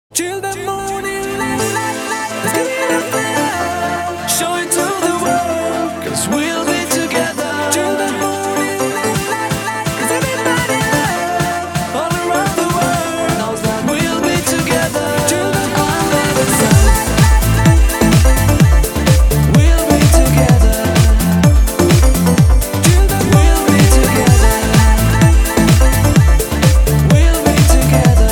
Till the morning light, let's give it up for love. Show it to the world, 'cause we'll be together. Till the morning light, 'cause everybody love all around the world knows that we'll be together. Till the under the sun, we'll be together. Till the we'll be together. We'll be together.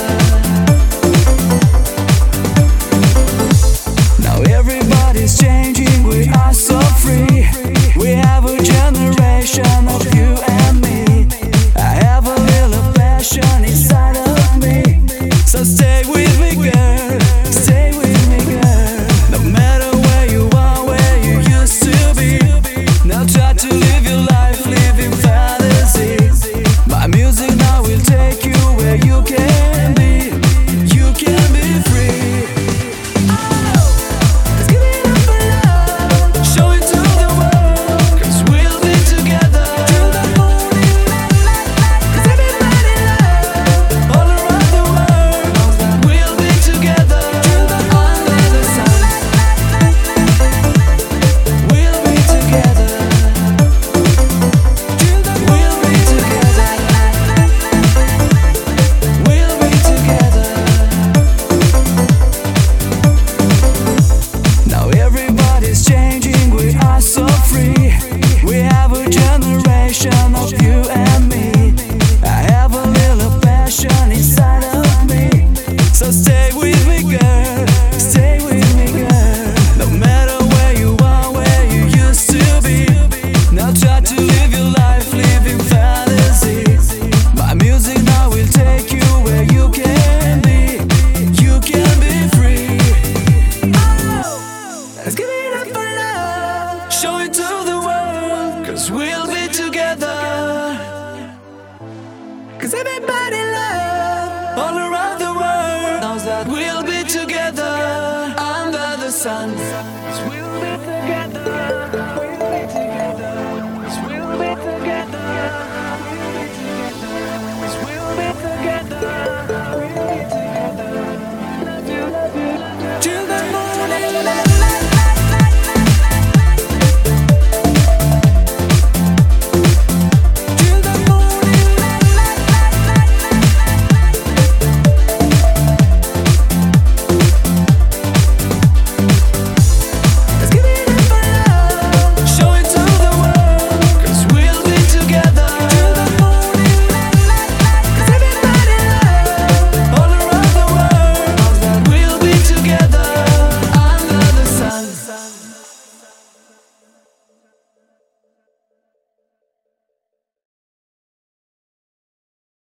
Now everybody's changing, we are so free. We have a generation of you and me. I have a little passion inside of me. So stay with me, girl. Stay with me, girl. No matter where you are, where you used to be. Now try to live your life, live in fantasy. My music now will take you where you can be. You can be free. Let's give it up for love. Show it to the world, 'cause we'll be together. Till the morning light, 'cause everybody love all around the world knows that we'll be together. Till the under the sun, we'll be together. Till the we'll be together. We'll be together. Now everybody's changing, we are so free. We have a generation of you and me. I have a little passion inside of me. So stay with me, girl. Stay with me, girl. No matter where you are, where you used to be. Now try to live your life, live in fantasy. My music now will take you where you can be. You can be free. Let's give it up for love. Show it to the world, 'cause we'll be together. 'Cause everybody love all around the world knows that we'll be together under the sun.